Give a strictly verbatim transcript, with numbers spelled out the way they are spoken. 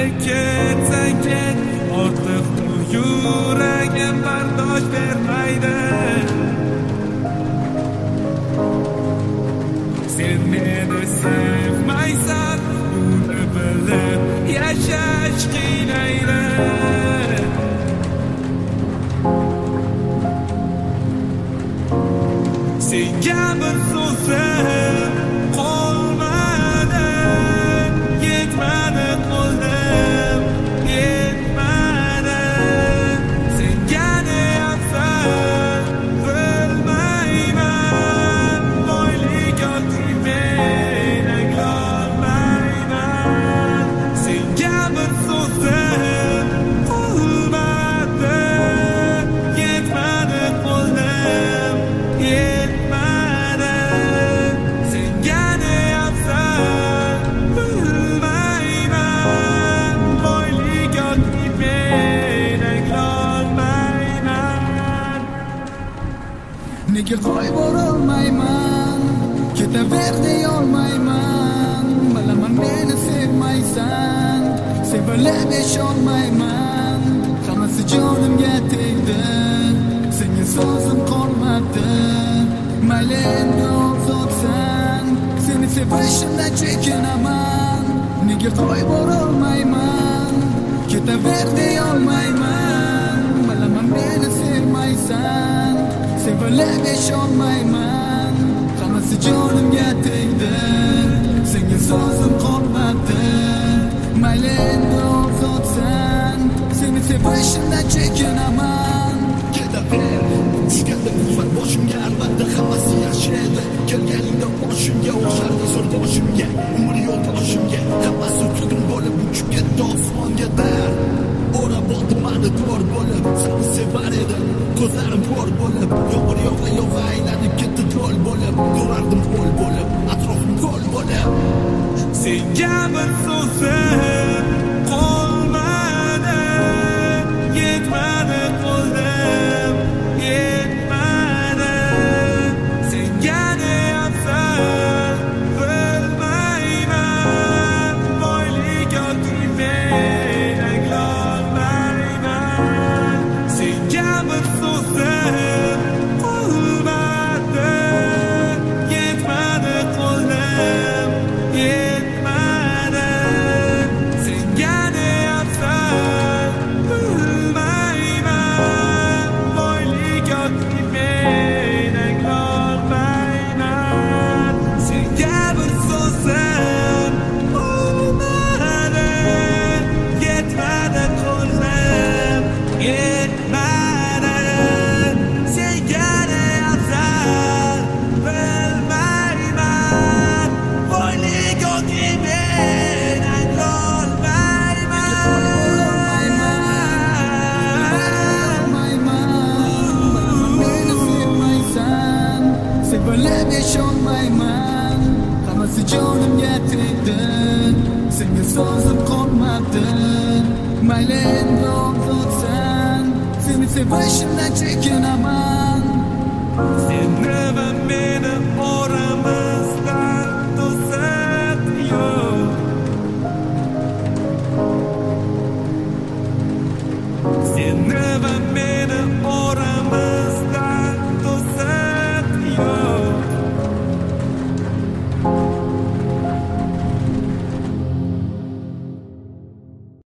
ketsang ket, ortiq bu yuragim bardosh bermaydi. Sen meni sevmaysan, buni bilib yashash qiynaydi. Senga bir so'zim qolmadi, yetmadi qo'ldim, yetmadi. Senga deyapsan bilmayman, boylik yoki men anglolmayman. Senga bir so'zim qolmadi, yetmadi qo'ldim, yetmadi. Senga deyapsan bilmayman, boylik yoki men anglolmayman. Nega qo'yib borolmayman, ketaver deyolmayman. Bilaman meni sevmaysan, sevilib yasholmayman. Hammasi jonimga tegdi, senga so'zim qolmadi. Mayli endi ozodsan, seni sevishimdan chekinaman. Nega qo'yib borolmayman, ketaver deyolmayman. Bilaman meni sevmaysan, sevilib yasholmayman. Hammasi jonimga tegdi, senga so'zim qolmadi. Mayli endi ozodsan, seni sevishimdan chekinaman. Ketaver, tushganda kufar boshimga, albatta hammasi yaxshi edi. Kelganingda boshimga o'xshardi zo'r boshimga, umr yo'l boshimga. Hammasi tugun bo'lib uchib ketdi osmonga dar. O'rab oldim tor bo'lib, seni sevar edim. Ko'zlarim ko'r bo'lib, yomg'ir yog'la yog'la aylanib ketdi do'l bo'lib. Ko'rardim qo'l bo'lib, atrofim ko'l bo'lib. Senga bir so'zim qolmadi, yetmadi qo'ldim, yetmadi. Senga deyapsan bilmayman, boylik yoki men anglolmayman. Senga bir so'zim qolmadi, yetmadi qo'ldim, yetmadi. Senga deyapsan bilmayman, boylik yoki men anglolmayman. Senga bir so'zim qolmadi, yetmadi qo'ldim, yetmadi. Senga deyapsan bilmayman, boylik yoki men Sevmaysan, sevilib yasholmayman. Hammasi jonimga tegdi, senga so'zim qolmadi. Mayli endi ozodsan, seni sevishimdan chekinaman. Seni va meni oramizdan to'sib yo'q. Seni va meni